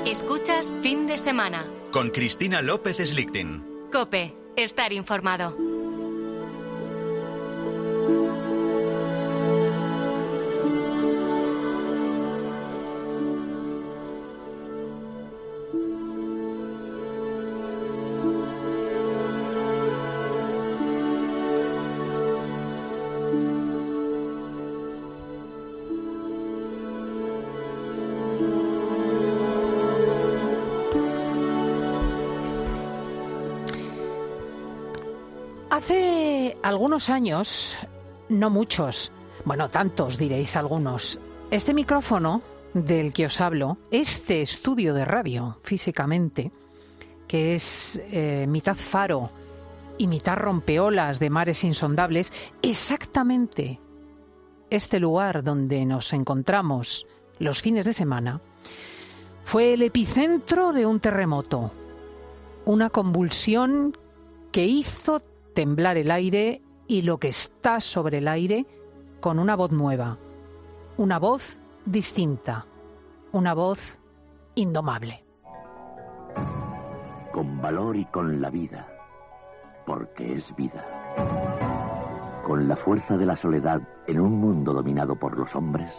Escuchas Fin de Semana. Con Cristina López Slichting. COPE. Estar informado. Hace algunos años, no muchos, bueno, tantos diréis algunos, este micrófono del que os hablo, este estudio de radio, físicamente, que es mitad faro y mitad rompeolas de mares insondables, exactamente este lugar donde nos encontramos los fines de semana, fue el epicentro de un terremoto, una convulsión que hizo temblar el aire y lo que está sobre el aire con una voz nueva, una voz distinta, una voz indomable. Con valor y con la vida, porque es vida. Con la fuerza de la soledad en un mundo dominado por los hombres,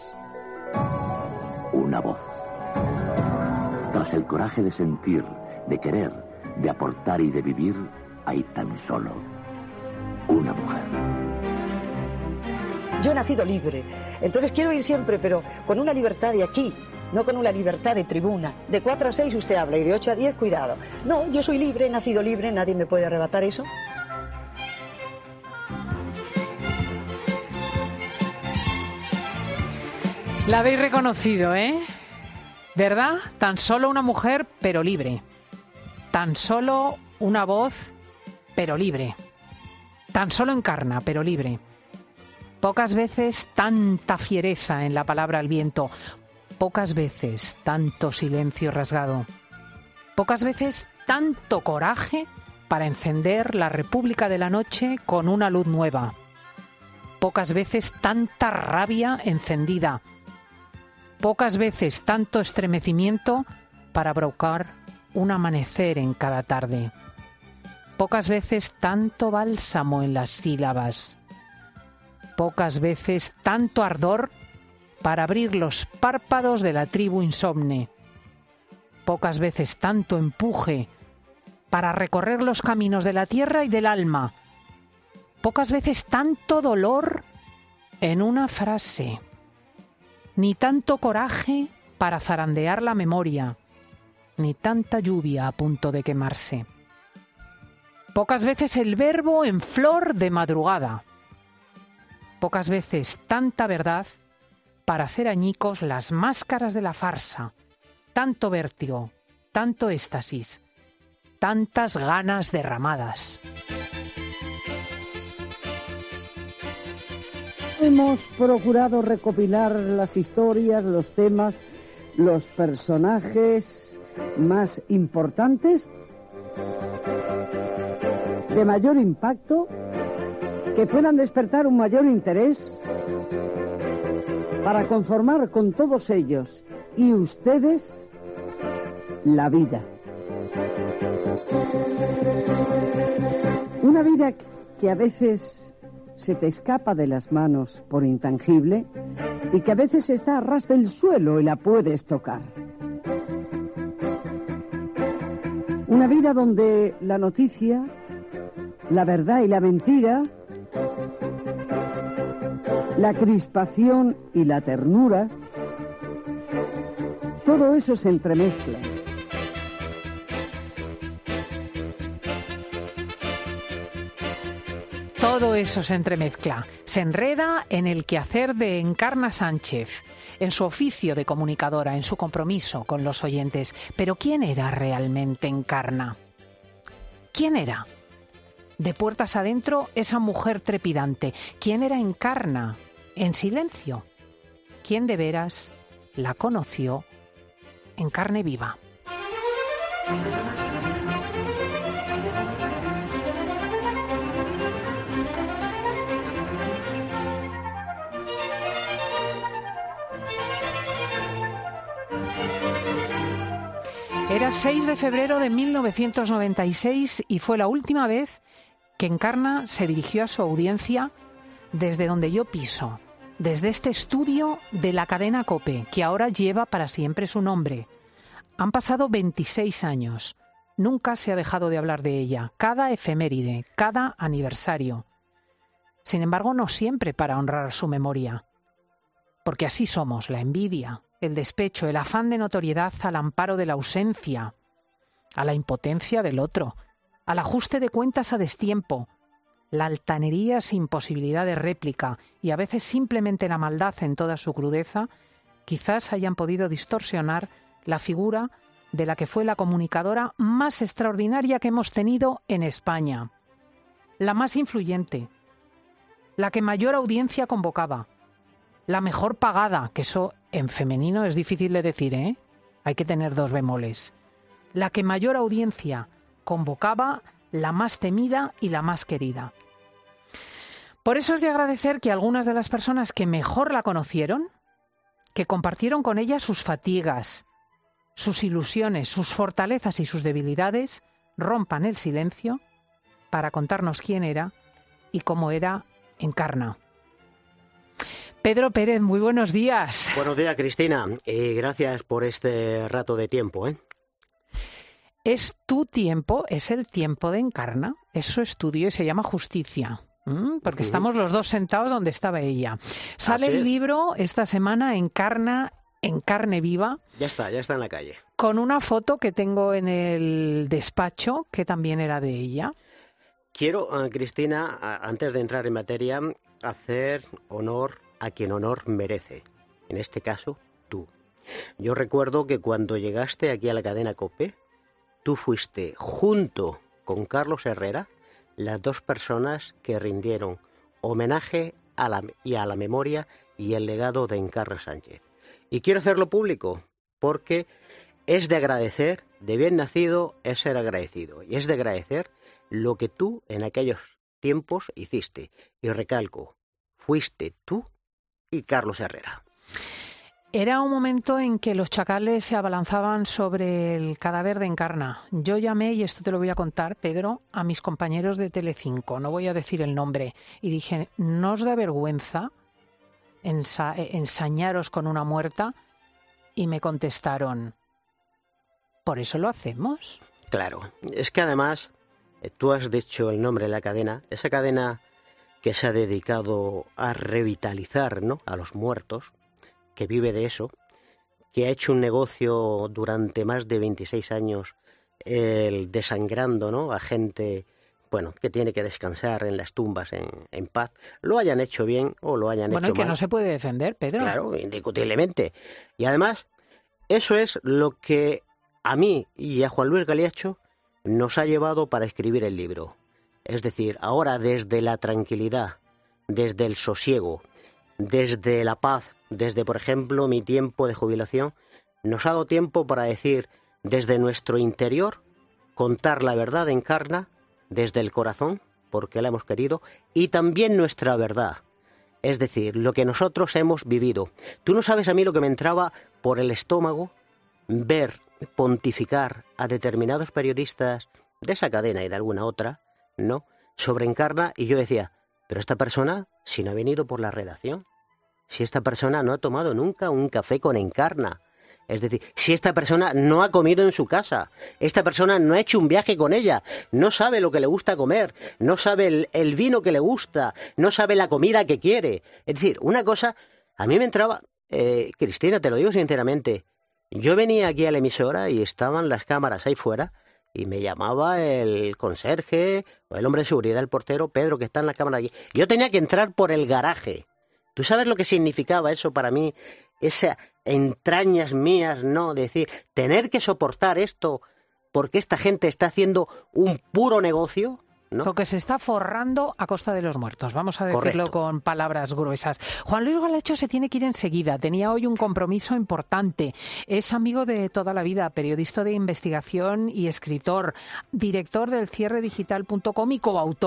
una voz. Tras el coraje de sentir, de querer, de aportar y de vivir, hay tan solo una mujer. Yo he nacido libre, entonces quiero ir siempre, pero con una libertad de aquí, no con una libertad de tribuna. De 4 a 6 usted habla y de 8 a 10, cuidado. No, yo soy libre, he nacido libre, nadie me puede arrebatar eso. La habéis reconocido, ¿eh? ¿Verdad? Tan solo una mujer, pero libre. Tan solo una voz, pero libre. Tan solo encarna, pero libre. Pocas veces tanta fiereza en la palabra al viento. Pocas veces tanto silencio rasgado. Pocas veces tanto coraje para encender la República de la Noche con una luz nueva. Pocas veces tanta rabia encendida. Pocas veces tanto estremecimiento para provocar un amanecer en cada tarde. Pocas veces tanto bálsamo en las sílabas. Pocas veces tanto ardor para abrir los párpados de la tribu insomne. Pocas veces tanto empuje para recorrer los caminos de la tierra y del alma. Pocas veces tanto dolor en una frase. Ni tanto coraje para zarandear la memoria, ni tanta lluvia a punto de quemarse. Pocas veces el verbo en flor de madrugada. Pocas veces tanta verdad para hacer añicos las máscaras de la farsa. Tanto vértigo, tanto éxtasis, tantas ganas derramadas. Hemos procurado recopilar las historias, los temas, los personajes más importantes, de mayor impacto, que puedan despertar un mayor interés para conformar con todos ellos y ustedes la vida. Una vida que a veces se te escapa de las manos por intangible y que a veces está a ras del suelo y la puedes tocar. Una vida donde la noticia, la verdad y la mentira, la crispación y la ternura, todo eso se entremezcla. Todo eso se entremezcla, se enreda en el quehacer de Encarna Sánchez, en su oficio de comunicadora, en su compromiso con los oyentes. Pero ¿quién era realmente Encarna? ¿Quién era? De puertas adentro, esa mujer trepidante. ¿Quién era Encarna? En silencio. ¿Quién de veras la conoció en carne viva? Era 6 de febrero de 1996 y fue la última vez que Encarna se dirigió a su audiencia desde donde yo piso, desde este estudio de la cadena COPE, que ahora lleva para siempre su nombre. Han pasado 26 años. Nunca se ha dejado de hablar de ella, cada efeméride, cada aniversario. Sin embargo, no siempre para honrar su memoria. Porque así somos, la envidia, el despecho, el afán de notoriedad al amparo de la ausencia, a la impotencia del otro, al ajuste de cuentas a destiempo, la altanería sin posibilidad de réplica y a veces simplemente la maldad en toda su crudeza, quizás hayan podido distorsionar la figura de la que fue la comunicadora más extraordinaria que hemos tenido en España, la más influyente, la que mayor audiencia convocaba, la mejor pagada, que eso en femenino es difícil de decir, ¿eh? Hay que tener dos bemoles. La que mayor audiencia convocaba, la más temida y la más querida. Por eso es de agradecer que algunas de las personas que mejor la conocieron, que compartieron con ella sus fatigas, sus ilusiones, sus fortalezas y sus debilidades, rompan el silencio para contarnos quién era y cómo era Encarna. Pedro Pérez, muy buenos días. Buenos días, Cristina, y gracias por este rato de tiempo, ¿eh? Es tu tiempo, es el tiempo de Encarna, es su estudio y se llama Justicia, porque estamos los dos sentados donde estaba ella. Sale el libro esta semana, Encarna en carne viva. Ya está en la calle. Con una foto que tengo en el despacho, que también era de ella. Quiero, Cristina, antes de entrar en materia, hacer honor a quien honor merece. En este caso, tú. Yo recuerdo que cuando llegaste aquí a la cadena COPE, tú fuiste, junto con Carlos Herrera, las dos personas que rindieron homenaje a la memoria y el legado de Encarna Sánchez. Y quiero hacerlo público, porque es de agradecer, de bien nacido es ser agradecido, y es de agradecer lo que tú en aquellos tiempos hiciste. Y recalco, fuiste tú y Carlos Herrera. Era un momento en que los chacales se abalanzaban sobre el cadáver de Encarna. Yo llamé, y esto te lo voy a contar, Pedro, a mis compañeros de Telecinco, no voy a decir el nombre, y dije, ¿no os da vergüenza ensañaros con una muerta? Y me contestaron, ¿por eso lo hacemos? Claro, es que además, tú has dicho el nombre de la cadena, esa cadena que se ha dedicado a revitalizar, ¿no?, a los muertos, que vive de eso, que ha hecho un negocio durante más de 26 años desangrando, ¿no?, a gente, bueno, que tiene que descansar en las tumbas en paz, lo hayan hecho bien o lo hayan hecho mal. Bueno, y que no se puede defender, Pedro. Claro, indiscutiblemente. Y además, eso es lo que a mí y a Juan Luis Galiacho nos ha llevado para escribir el libro. Es decir, ahora desde la tranquilidad, desde el sosiego, desde la paz, desde, por ejemplo, mi tiempo de jubilación, nos ha dado tiempo para decir, desde nuestro interior, contar la verdad de Encarna, desde el corazón, porque la hemos querido, y también nuestra verdad, es decir, lo que nosotros hemos vivido. Tú no sabes a mí lo que me entraba por el estómago ver pontificar a determinados periodistas de esa cadena y de alguna otra, ¿no?, sobre Encarna, y yo decía, pero esta persona, si no ha venido por la redacción, si esta persona no ha tomado nunca un café con Encarna, es decir, si esta persona no ha comido en su casa, esta persona no ha hecho un viaje con ella, no sabe lo que le gusta comer, no sabe el vino que le gusta, no sabe la comida que quiere. Es decir, una cosa, a mí me entraba, Cristina, te lo digo sinceramente, yo venía aquí a la emisora y estaban las cámaras ahí fuera y me llamaba el conserje o el hombre de seguridad, el portero, Pedro, que está en la cámara aquí. Yo tenía que entrar por el garaje. ¿Tú sabes lo que significaba eso para mí? Esas entrañas mías, ¿no? Decir, tener que soportar esto porque esta gente está haciendo un puro negocio, ¿no? Porque se está forrando a costa de los muertos, vamos a decirlo. Correcto. Con palabras gruesas. Juan Luis Galiacho se tiene que ir enseguida, tenía hoy un compromiso importante. Es amigo de toda la vida, periodista de investigación y escritor, director del cierredigital.com y coautor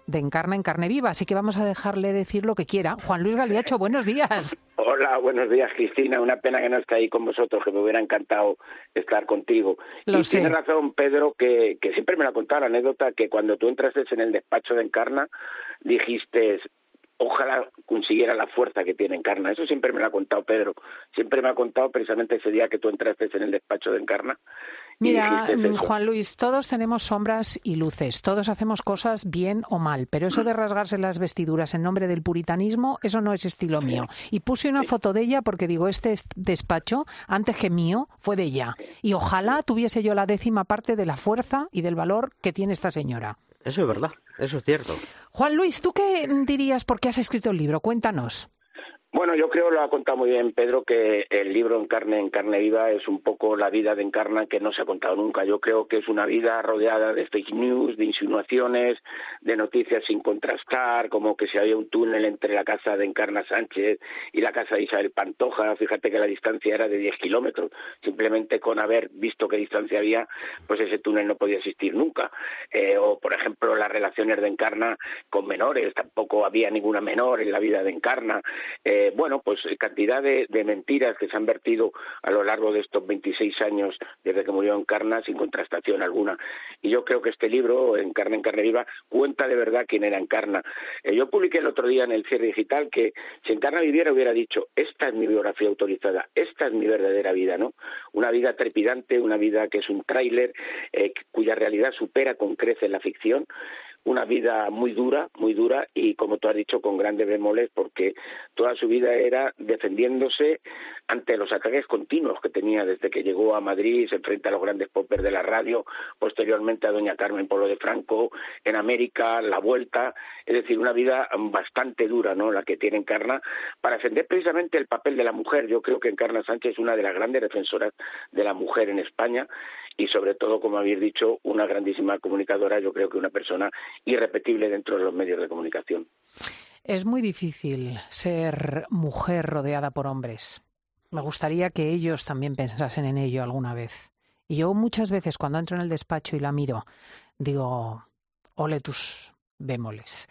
de Encarna en Carne Viva, así que vamos a dejarle decir lo que quiera. Juan Luis Galiacho, buenos días. Hola, buenos días, Cristina. Una pena que no esté ahí con vosotros, que me hubiera encantado estar contigo. Lo y sé. Tiene razón, Pedro, que siempre me la ha contado la anécdota, que cuando tú entraste en el despacho de Encarna, dijiste, ojalá consiguiera la fuerza que tiene Encarna. Eso siempre me lo ha contado Pedro. Siempre me ha contado precisamente ese día que tú entraste en el despacho de Encarna. Mira, Juan Luis, todos tenemos sombras y luces, todos hacemos cosas bien o mal, pero eso de rasgarse las vestiduras en nombre del puritanismo, eso no es estilo mío. Y puse una foto de ella porque digo, este despacho, antes que mío, fue de ella. Y ojalá tuviese yo la 10ª parte de la fuerza y del valor que tiene esta señora. Eso es verdad, eso es cierto. Juan Luis, ¿tú qué dirías por qué has escrito el libro? Cuéntanos. Bueno, yo creo, lo ha contado muy bien Pedro, que el libro en Carne Viva es un poco la vida de Encarna que no se ha contado nunca. Yo creo que es una vida rodeada de fake news, de insinuaciones, de noticias sin contrastar, como que si había un túnel entre la casa de Encarna Sánchez y la casa de Isabel Pantoja. Fíjate que la distancia era de 10 kilómetros. Simplemente con haber visto qué distancia había, pues ese túnel no podía existir nunca. O, por ejemplo, las relaciones de Encarna con menores. Tampoco había ninguna menor en la vida de Encarna. Bueno, pues cantidad de mentiras que se han vertido a lo largo de estos 26 años desde que murió Encarna sin contrastación alguna. Y yo creo que este libro, Encarna en Carne Viva, cuenta de verdad quién era Encarna. Yo publiqué el otro día en el Cierre Digital que si Encarna viviera hubiera dicho, esta es mi biografía autorizada, esta es mi verdadera vida, ¿no? Una vida trepidante, una vida que es un tráiler cuya realidad supera con creces la ficción. Una vida muy dura y, como tú has dicho, con grandes bemoles, porque toda su vida era defendiéndose ante los ataques continuos que tenía desde que llegó a Madrid, se enfrenta a los grandes poppers de la radio, posteriormente a doña Carmen Polo de Franco, en América, la vuelta, es decir, una vida bastante dura, ¿no?, la que tiene Encarna, para defender precisamente el papel de la mujer. Yo creo que Encarna Sánchez es una de las grandes defensoras de la mujer en España y, sobre todo, como habéis dicho, una grandísima comunicadora. Yo creo que una persona irrepetible dentro de los medios de comunicación. Es muy difícil ser mujer rodeada por hombres. Me gustaría que ellos también pensasen en ello alguna vez. Y yo muchas veces cuando entro en el despacho y la miro, digo, ole tus bemoles.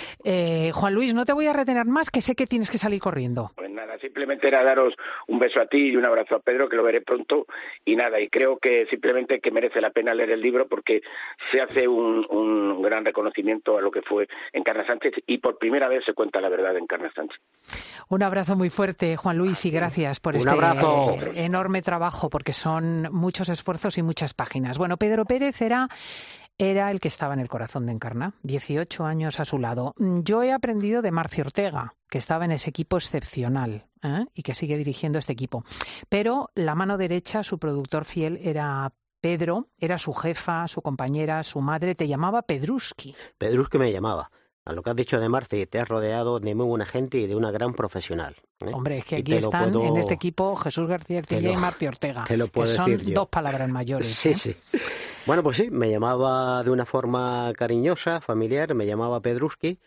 Juan Luis, no te voy a retener más, que sé que tienes que salir corriendo. Pues nada, simplemente era daros un beso a ti y un abrazo a Pedro, que lo veré pronto, y nada, y creo que simplemente que merece la pena leer el libro porque se hace un gran reconocimiento a lo que fue Encarna Sánchez y por primera vez se cuenta la verdad de Encarna Sánchez. Un abrazo muy fuerte, Juan Luis, y gracias por este enorme trabajo, porque son muchos esfuerzos y muchas páginas. Bueno, Pedro Pérez era el que estaba en el corazón de Encarna, 18 años a su lado. Yo he aprendido de Marcio Ortega, que estaba en ese equipo excepcional y que sigue dirigiendo este equipo. Pero la mano derecha, su productor fiel, era Pedro, era su jefa, su compañera, su madre. Te llamaba Pedruski. Pedruski me llamaba. A lo que has dicho de Marci, te has rodeado de muy buena gente y de una gran profesional. Hombre, es que aquí están en este equipo Jesús García Artilla y Marcio Ortega, te lo puedo que son decir yo. dos palabras mayores. Sí, sí. Bueno, pues sí, me llamaba de una forma cariñosa, familiar, me llamaba Pedruski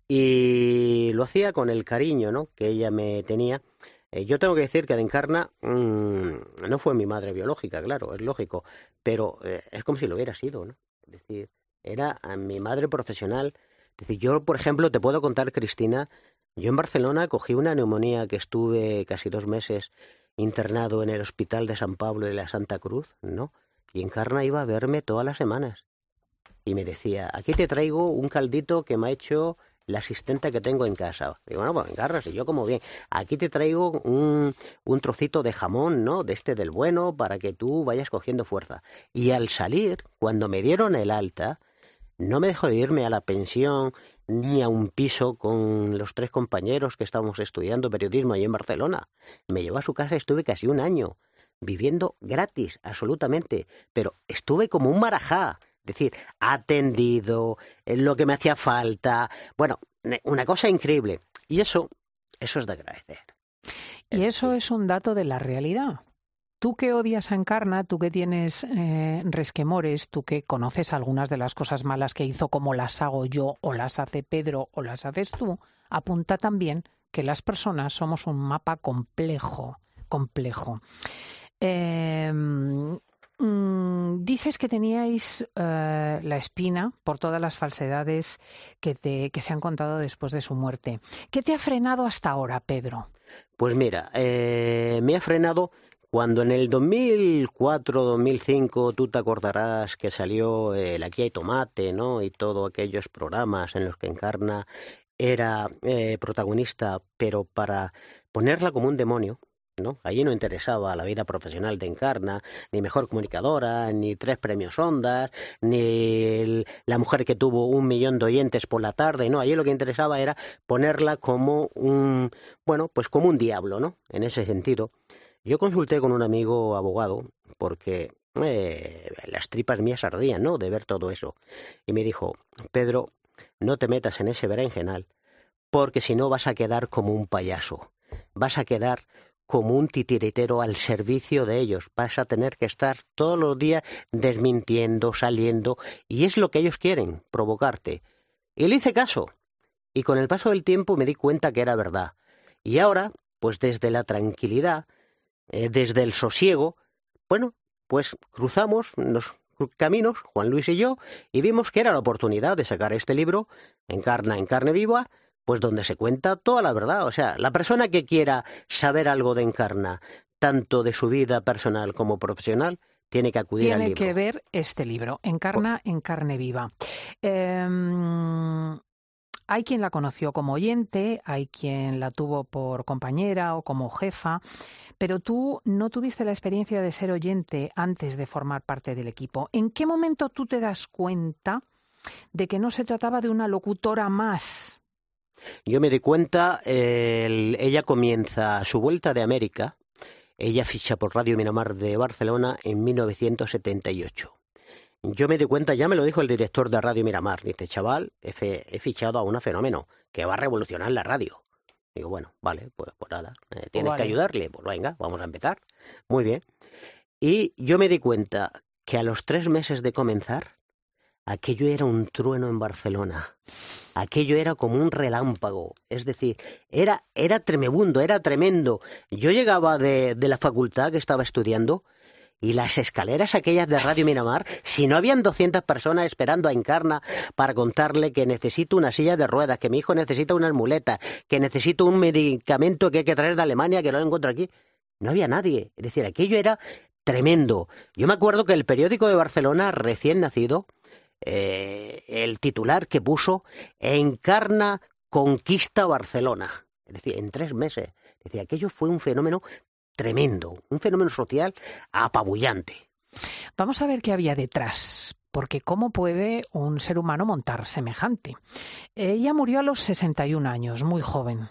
y lo hacía con el cariño, ¿no?, que ella me tenía. Yo tengo que decir que de Encarna no fue mi madre biológica, claro, es lógico, pero es como si lo hubiera sido, ¿no? Es decir, era mi madre profesional. Es decir, yo, por ejemplo, te puedo contar, Cristina, yo en Barcelona cogí una neumonía que estuve casi 2 meses internado en el Hospital de San Pablo de la Santa Cruz, ¿no? Y Encarna iba a verme todas las semanas. Y me decía, aquí te traigo un caldito que me ha hecho la asistente que tengo en casa. Digo, bueno, pues Encarna, si yo como bien. Aquí te traigo un trocito de jamón, ¿no?, de este del bueno, para que tú vayas cogiendo fuerza. Y al salir, cuando me dieron el alta, no me dejó de irme a la pensión ni a un piso con los 3 compañeros que estábamos estudiando periodismo allí en Barcelona. Me llevó a su casa y estuve casi 1 año, viviendo gratis, absolutamente. Pero estuve como un marajá, es decir, atendido, en lo que me hacía falta. Bueno, una cosa increíble. Y eso es de agradecer. Y eso es un dato de la realidad. Tú que odias a Encarna, tú que tienes resquemores, tú que conoces algunas de las cosas malas que hizo, como las hago yo, o las hace Pedro, o las haces tú, apunta también que las personas somos un mapa complejo. Dices que teníais la espina por todas las falsedades que se han contado después de su muerte. ¿Qué te ha frenado hasta ahora, Pedro? Pues mira, me ha frenado cuando en el 2004-2005 tú te acordarás que salió el Aquí hay tomate, ¿no? Y todos aquellos programas en los que Encarna era protagonista, pero para ponerla como un demonio, ¿no? Allí no interesaba la vida profesional de Encarna, ni mejor comunicadora, ni 3 premios Ondas, ni la mujer que tuvo 1 millón de oyentes por la tarde, ¿no? Allí lo que interesaba era ponerla como como un diablo, ¿no? En ese sentido. Yo consulté con un amigo abogado porque las tripas mías ardían, ¿no? De ver todo eso. Y me dijo, Pedro, no te metas en ese berenjenal porque si no vas a quedar como un payaso. Vas a quedar como un titiritero al servicio de ellos. Vas a tener que estar todos los días desmintiendo, saliendo, y es lo que ellos quieren, provocarte. Y le hice caso. Y con el paso del tiempo me di cuenta que era verdad. Y ahora, pues desde la tranquilidad, desde el sosiego, pues cruzamos los caminos, Juan Luis y yo, y vimos que era la oportunidad de sacar este libro, Encarna en carne viva, pues donde se cuenta toda la verdad. O sea, la persona que quiera saber algo de Encarna, tanto de su vida personal como profesional, tiene que acudir al libro. Tiene que ver este libro, Encarna en carne viva. Hay quien la conoció como oyente, hay quien la tuvo por compañera o como jefa, pero tú no tuviste la experiencia de ser oyente antes de formar parte del equipo. ¿En qué momento tú te das cuenta de que no se trataba de una locutora más? Yo me di cuenta, ella comienza su vuelta de América, ella ficha por Radio Miramar de Barcelona en 1978. Yo me di cuenta, ya me lo dijo el director de Radio Miramar, dice, chaval, he fichado a una fenómeno que va a revolucionar la radio. Digo, bueno, vale, pues nada, tienes que ayudarle, pues venga, vamos a empezar. Muy bien. Y yo me di cuenta que a los 3 meses de comenzar, aquello era un trueno en Barcelona. Aquello era como un relámpago. Es decir, era tremebundo, era tremendo. Yo llegaba de la facultad que estaba estudiando y las escaleras aquellas de Radio Miramar, si no habían 200 personas esperando a Encarna para contarle que necesito una silla de ruedas, que mi hijo necesita unas muletas, que necesito un medicamento que hay que traer de Alemania que no lo encuentro aquí, no había nadie. Es decir, aquello era tremendo. Yo me acuerdo que el periódico de Barcelona, recién nacido, el titular que puso, Encarna conquista Barcelona. Es decir, en 3 meses. Es decir, aquello fue un fenómeno tremendo, un fenómeno social apabullante. Vamos a ver qué había detrás, porque ¿cómo puede un ser humano montar semejante? Ella murió a los 61 años, muy joven,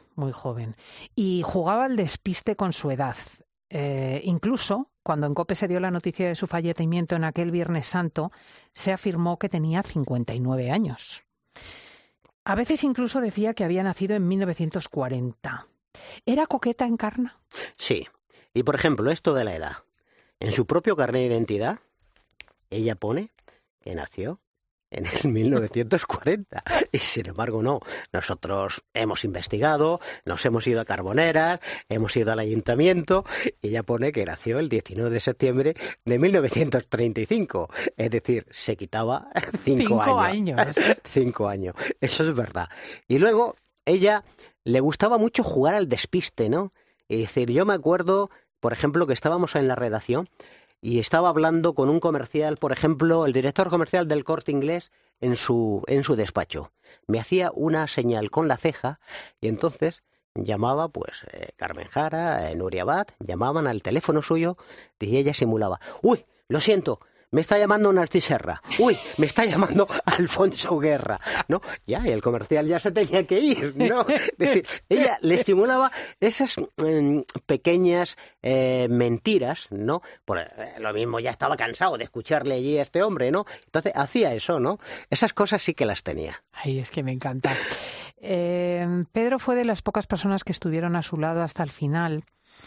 y jugaba al despiste con su edad. Incluso, cuando en COPE se dio la noticia de su fallecimiento en aquel Viernes Santo, se afirmó que tenía 59 años. A veces incluso decía que había nacido en 1940. ¿Era coqueta Encarna? Sí. Y, por ejemplo, esto de la edad. En su propio carnet de identidad, ella pone que nació en el 1940. Y, sin embargo, no. Nosotros hemos investigado, nos hemos ido a Carboneras, hemos ido al ayuntamiento, y ella pone que nació el 19 de septiembre de 1935. Es decir, se quitaba 5 años. 5 años. Eso es verdad. Y luego, ella le gustaba mucho jugar al despiste, ¿no? Es decir, yo me acuerdo, por ejemplo, que estábamos en la redacción y estaba hablando con un comercial, por ejemplo, el director comercial del Corte Inglés en su despacho. Me hacía una señal con la ceja y entonces llamaba, pues, Carmen Jara, Nuria Abad, llamaban al teléfono suyo y ella simulaba. ¡Uy, lo siento! Me está llamando Narcís Serra. Uy, me está llamando Alfonso Guerra, ¿no? Ya, y el comercial ya se tenía que ir, ¿no? Es decir, ella le estimulaba esas pequeñas mentiras, ¿no? Por lo mismo ya estaba cansado de escucharle allí a este hombre, ¿no? Entonces hacía eso, ¿no? Esas cosas sí que las tenía. Ay, es que me encanta. Pedro fue de las pocas personas que estuvieron a su lado hasta el final.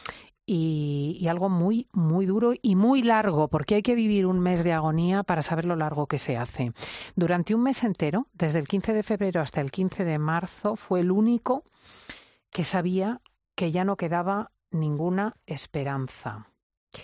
Y algo muy, muy duro y muy largo, porque hay que vivir un mes de agonía para saber lo largo que se hace. Durante un mes entero, desde el 15 de febrero hasta el 15 de marzo, fue el único que sabía que ya no quedaba ninguna esperanza.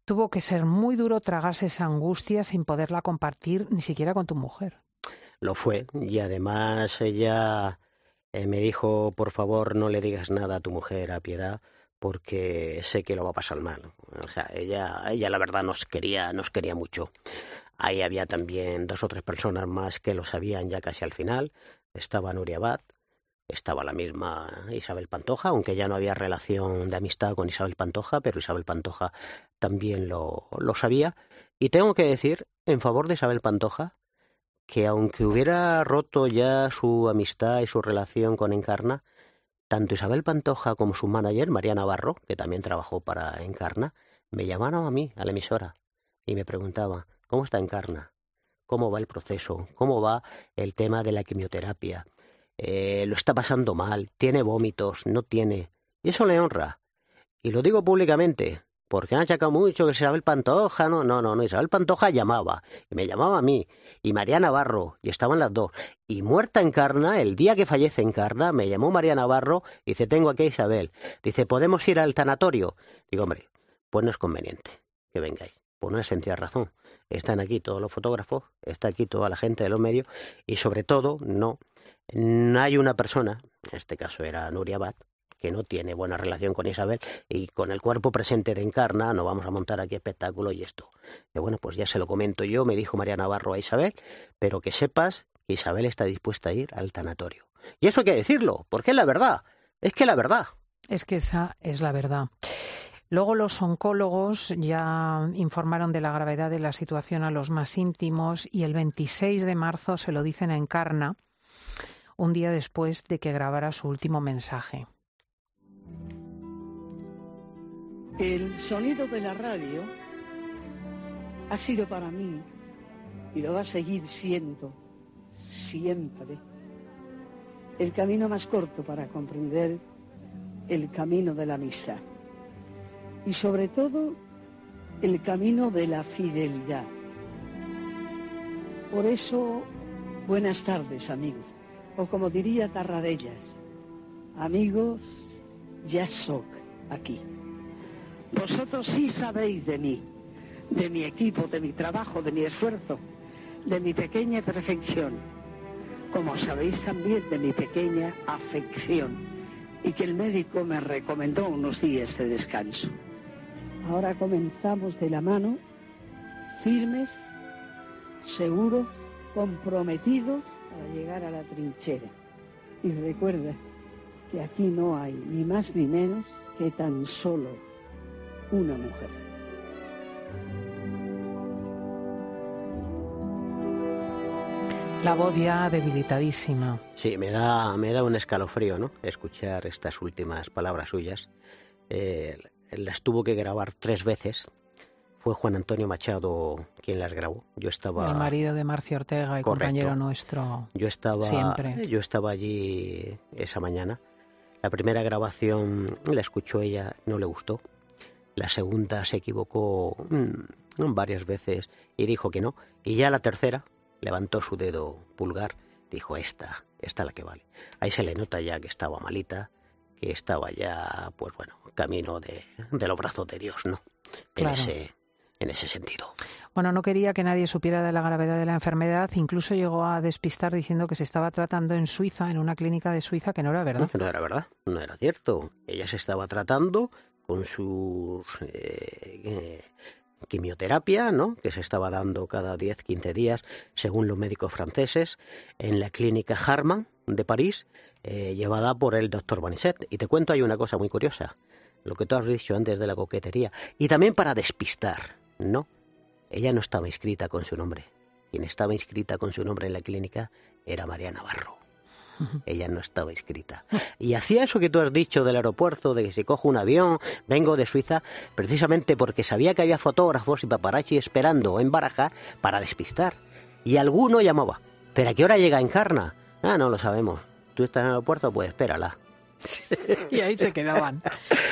Tuvo que ser muy duro tragarse esa angustia sin poderla compartir ni siquiera con tu mujer. Lo fue, y además ella me dijo, por favor, no le digas nada a tu mujer, a Piedad, porque sé que lo va a pasar mal. O sea, ella la verdad nos quería mucho. Ahí había también 2 o 3 personas más que lo sabían ya casi al final. Estaba Nuria Abad, estaba la misma Isabel Pantoja, aunque ya no había relación de amistad con Isabel Pantoja, pero Isabel Pantoja también lo sabía. Y tengo que decir, en favor de Isabel Pantoja, que aunque hubiera roto ya su amistad y su relación con Encarna, tanto Isabel Pantoja como su manager, María Navarro, que también trabajó para Encarna, me llamaron a mí, a la emisora, y me preguntaban, ¿cómo está Encarna? ¿Cómo va el proceso? ¿Cómo va el tema de la quimioterapia? Lo está pasando mal, tiene vómitos, no tiene. Y eso le honra. Y lo digo públicamente, porque han achacado mucho que Isabel Pantoja, no, Isabel Pantoja llamaba, y me llamaba a mí, y María Navarro, y estaban las 2. Y muerta Encarna, el día que fallece Encarna, me llamó María Navarro, y dice, tengo aquí a Isabel. Dice, ¿podemos ir al tanatorio? Digo, hombre, pues no es conveniente que vengáis, por una esencial razón. Están aquí todos los fotógrafos, está aquí toda la gente de los medios, y sobre todo, no hay una persona, en este caso era Nuria Abad, que no tiene buena relación con Isabel, y con el cuerpo presente de Encarna no vamos a montar aquí espectáculo y esto. Y bueno, pues ya se lo comento yo, me dijo María Navarro a Isabel, pero que sepas que Isabel está dispuesta a ir al tanatorio. Y eso hay que decirlo, porque es la verdad, es que la verdad. Es que esa es la verdad. Luego los oncólogos ya informaron de la gravedad de la situación a los más íntimos y el 26 de marzo se lo dicen a Encarna, un día después de que grabara su último mensaje. El sonido de la radio ha sido para mí, y lo va a seguir siendo siempre, el camino más corto para comprender el camino de la amistad. Y sobre todo, el camino de la fidelidad. Por eso, buenas tardes, amigos. O como diría Tarradellas, amigos, ya soc aquí. Vosotros sí sabéis de mí, de mi equipo, de mi trabajo, de mi esfuerzo, de mi pequeña perfección, como sabéis también de mi pequeña afección, y que el médico me recomendó unos días de descanso. Ahora comenzamos de la mano, firmes, seguros, comprometidos para llegar a la trinchera. Y recuerda que aquí no hay ni más ni menos que tan solo una mujer. La voz ya debilitadísima. Sí, me da un escalofrío, ¿no? Escuchar estas últimas palabras suyas. Las tuvo que grabar 3 veces. Fue Juan Antonio Machado quien las grabó. Yo estaba... El marido de Marcio Ortega y correcto. Compañero nuestro. Yo estaba allí esa mañana. La primera grabación la escuchó ella, no le gustó. La segunda se equivocó varias veces y dijo que no. Y ya la tercera levantó su dedo pulgar, dijo esta es la que vale. Ahí se le nota ya que estaba malita, que estaba ya, pues bueno, camino de los brazos de Dios, ¿no? Claro. En ese sentido. Bueno, no quería que nadie supiera de la gravedad de la enfermedad, incluso llegó a despistar diciendo que se estaba tratando en Suiza, en una clínica de Suiza, que no era verdad. No era verdad, no era cierto. Ella se estaba tratando con sus quimioterapia, ¿no? Que se estaba dando cada 10-15 días, según los médicos franceses, en la clínica Harman de París, llevada por el doctor Banisset. Y te cuento, hay una cosa muy curiosa, lo que tú has dicho antes de la coquetería, y también para despistar, ¿no? Ella no estaba inscrita con su nombre. Quien estaba inscrita con su nombre en la clínica era María Navarro. Ella no estaba inscrita. Y hacía eso que tú has dicho del aeropuerto, de que si cojo un avión, vengo de Suiza, precisamente porque sabía que había fotógrafos y paparazzi esperando en Barajas para despistar. Y alguno llamaba, ¿pero a qué hora llega Encarna? Ah, no lo sabemos. ¿Tú estás en el aeropuerto? Pues espérala. Y ahí se quedaban.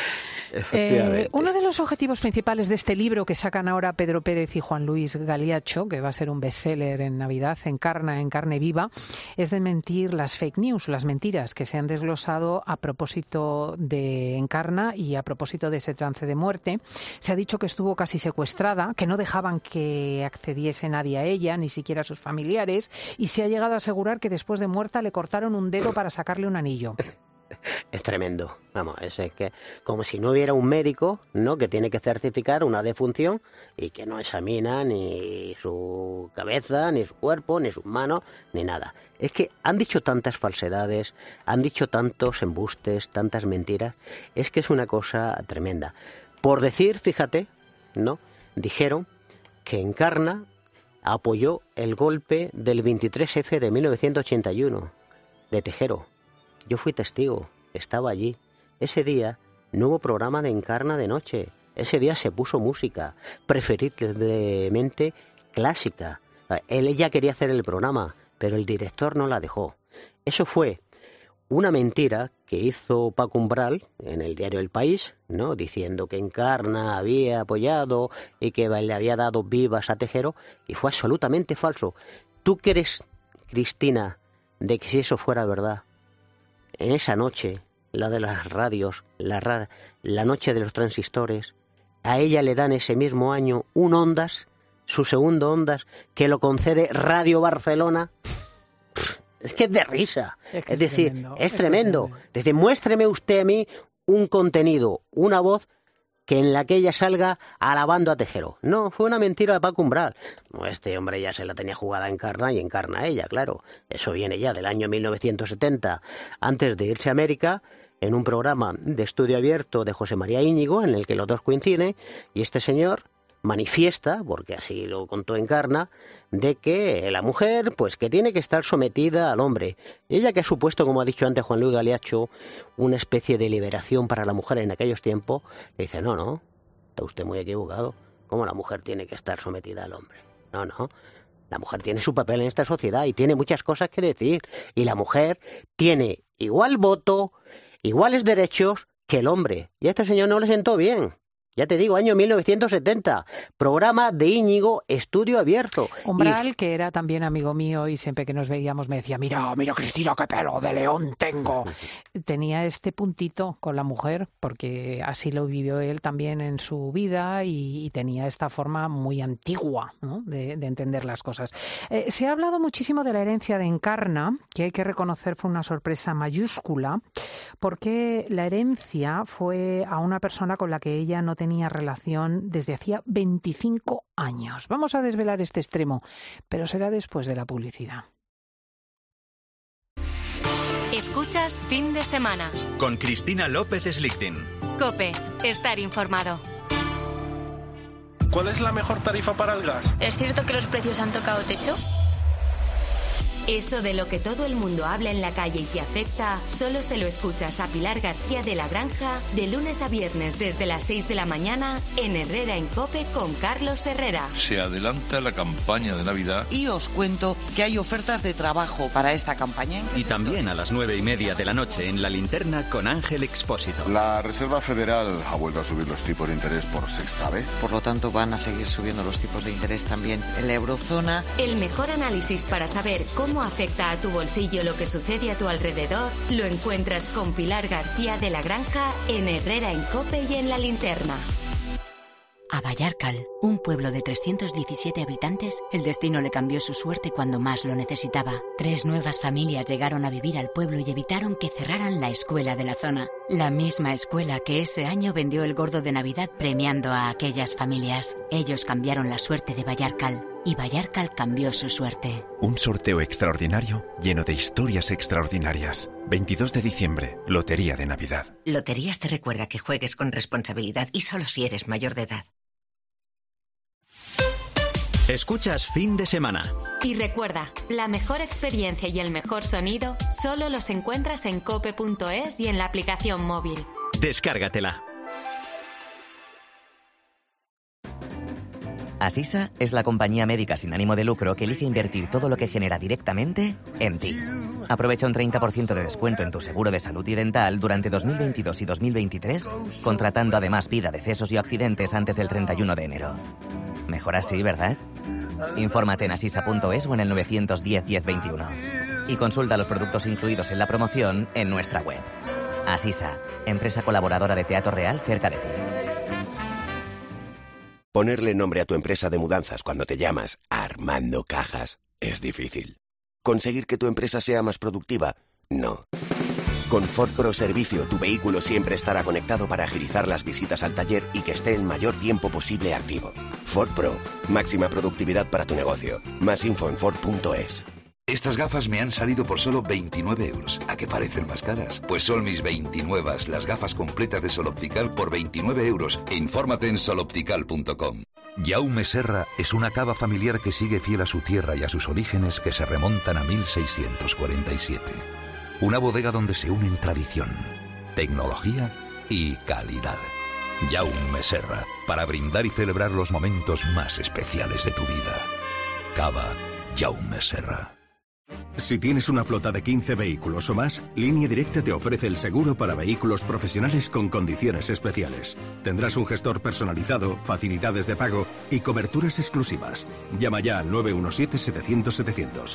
Efectivamente. Uno de los objetivos principales de este libro que sacan ahora Pedro Pérez y Juan Luis Galiacho, que va a ser un bestseller en Navidad, Encarna en carne viva, es desmentir las fake news, las mentiras que se han desglosado a propósito de Encarna y a propósito de ese trance de muerte. Se ha dicho que estuvo casi secuestrada, que no dejaban que accediese nadie a ella, ni siquiera a sus familiares, y se ha llegado a asegurar que después de muerta le cortaron un dedo para sacarle un anillo. Es tremendo. Vamos, es que como si no hubiera un médico, ¿no?, que tiene que certificar una defunción y que no examina ni su cabeza, ni su cuerpo, ni sus manos, ni nada. Es que han dicho tantas falsedades, han dicho tantos embustes, tantas mentiras. Es que es una cosa tremenda. Por decir, fíjate, ¿no?, dijeron que Encarna apoyó el golpe del 23F de 1981 de Tejero. Yo fui testigo, estaba allí. Ese día no hubo programa de Encarna de noche. Ese día se puso música, preferiblemente clásica. Ella quería hacer el programa, pero el director no la dejó. Eso fue una mentira que hizo Paco Umbral en el diario El País, ¿no?, diciendo que Encarna había apoyado y que le había dado vivas a Tejero, y fue absolutamente falso. ¿Tú crees, Cristina, de que si eso fuera verdad, en esa noche, la de las radios, la noche de los transistores, a ella le dan ese mismo año un Ondas, su segundo Ondas, que lo concede Radio Barcelona? Es que es de risa. Es decir, es tremendo. Dice, muéstreme usted a mí un contenido, una voz en la que ella salga alabando a Tejero. No, fue una mentira de Paco Umbral. Este hombre ya se la tenía jugada a Encarna y Encarna a ella, claro. Eso viene ya del año 1970, antes de irse a América, en un programa de estudio abierto de José María Íñigo, en el que los dos coinciden, y este señor manifiesta, porque así lo contó Encarna, de que la mujer, pues que tiene que estar sometida al hombre. Y ella, que ha supuesto, como ha dicho antes Juan Luis Galiacho, una especie de liberación para la mujer en aquellos tiempos, le dice, no, está usted muy equivocado. ¿Cómo la mujer tiene que estar sometida al hombre? No, la mujer tiene su papel en esta sociedad y tiene muchas cosas que decir. Y la mujer tiene igual voto, iguales derechos que el hombre. Y a este señor no le sentó bien. Ya te digo, año 1970, programa de Íñigo, estudio abierto. Umbral, que era también amigo mío y siempre que nos veíamos me decía, mira Cristina, qué pelo de león tengo. Tenía este puntito con la mujer, porque así lo vivió él también en su vida y tenía esta forma muy antigua, ¿no?, de entender las cosas. Se ha hablado muchísimo de la herencia de Encarna, que hay que reconocer fue una sorpresa mayúscula, porque la herencia fue a una persona con la que ella no tenía relación desde hacía 25 años. Vamos a desvelar este extremo, pero será después de la publicidad. Escuchas Fin de Semana. Con Cristina López Slichting. COPE. Estar informado. ¿Cuál es la mejor tarifa para el gas? ¿Es cierto que los precios han tocado techo? Eso de lo que todo el mundo habla en la calle y te afecta, solo se lo escuchas a Pilar García de la Granja de lunes a viernes desde las 6 de la mañana en Herrera en COPE con Carlos Herrera. Se adelanta la campaña de Navidad. Y os cuento que hay ofertas de trabajo para esta campaña. Y también a las 9:30 de la noche en La Linterna con Ángel Expósito. La Reserva Federal ha vuelto a subir los tipos de interés por sexta vez. Por lo tanto, van a seguir subiendo los tipos de interés también en la eurozona. El mejor análisis para saber cómo afecta a tu bolsillo lo que sucede a tu alrededor lo encuentras con Pilar García de la Granja en Herrera en COPE y en La Linterna. A Vallarcal, un pueblo de 317 habitantes, el destino le cambió su suerte cuando más lo necesitaba. 3 nuevas familias llegaron a vivir al pueblo y evitaron que cerraran la escuela de la zona. La misma escuela que ese año vendió el gordo de Navidad premiando a aquellas familias. Ellos cambiaron la suerte de Vallarcal y Vallarcal cambió su suerte. Un sorteo extraordinario lleno de historias extraordinarias. 22 de diciembre, Lotería de Navidad. Loterías te recuerda que juegues con responsabilidad y solo si eres mayor de edad. Escuchas Fin de Semana. Y recuerda, la mejor experiencia y el mejor sonido solo los encuentras en cope.es y en la aplicación móvil. Descárgatela. Asisa es la compañía médica sin ánimo de lucro que elige invertir todo lo que genera directamente en ti. Aprovecha un 30% de descuento en tu seguro de salud y dental durante 2022 y 2023, contratando además vida, decesos y accidentes antes del 31 de enero. Mejor así, ¿verdad? Infórmate en asisa.es o en el 910 1021. Y consulta los productos incluidos en la promoción en nuestra web. Asisa, empresa colaboradora de Teatro Real cerca de ti. Ponerle nombre a tu empresa de mudanzas cuando te llamas Armando Cajas es difícil. ¿Conseguir que tu empresa sea más productiva? No. Con Ford Pro Servicio, tu vehículo siempre estará conectado para agilizar las visitas al taller y que esté el mayor tiempo posible activo. Ford Pro, máxima productividad para tu negocio. Más info en Ford.es. Estas gafas me han salido por solo 29 euros. ¿A qué parecen más caras? Pues son mis 29, las gafas completas de Sol Optical por 29 euros. Infórmate en soloptical.com. Jaume Serra es una cava familiar que sigue fiel a su tierra y a sus orígenes que se remontan a 1647. Una bodega donde se unen tradición, tecnología y calidad. Jaume Serra, para brindar y celebrar los momentos más especiales de tu vida. Cava Jaume Serra. Si tienes una flota de 15 vehículos o más, Línea Directa te ofrece el seguro para vehículos profesionales con condiciones especiales. Tendrás un gestor personalizado, facilidades de pago y coberturas exclusivas. Llama ya al 917-700-700.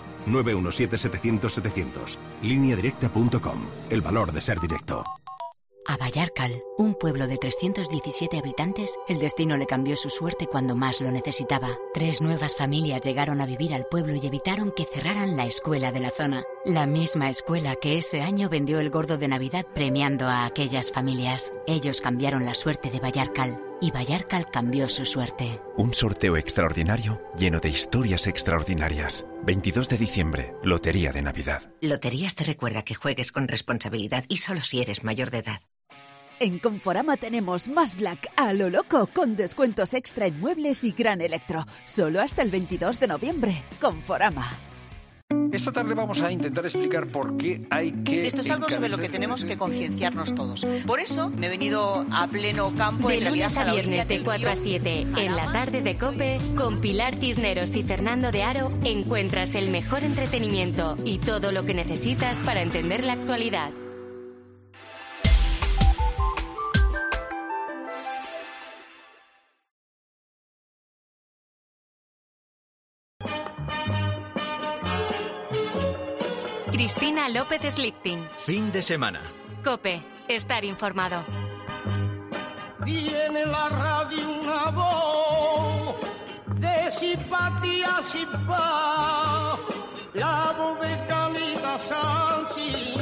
917-700-700. Lineadirecta.com. El valor de ser directo. A Vallarcal, un pueblo de 317 habitantes, el destino le cambió su suerte cuando más lo necesitaba. 3 nuevas familias llegaron a vivir al pueblo y evitaron que cerraran la escuela de la zona. La misma escuela que ese año vendió el gordo de Navidad premiando a aquellas familias. Ellos cambiaron la suerte de Vallarcal y Vallarcal cambió su suerte. Un sorteo extraordinario lleno de historias extraordinarias. 22 de diciembre, Lotería de Navidad. Loterías te recuerda que juegues con responsabilidad y solo si eres mayor de edad. En Conforama tenemos más Black a lo loco, con descuentos extra en muebles y gran electro. Solo hasta el 22 de noviembre. Conforama. Esta tarde vamos a intentar explicar por qué hay que... Esto es algo sobre lo que tenemos que concienciarnos todos. Por eso me he venido a pleno campo. De lunes a viernes de 4 a 7, en la tarde de COPE, con Pilar Cisneros y Fernando de Aro, encuentras el mejor entretenimiento y todo lo que necesitas para entender la actualidad. Cristina López Slichting. Fin de semana. COPE. Estar informado. Viene la radio una voz de simpatía sin paz, la voz de Calita Sánchez,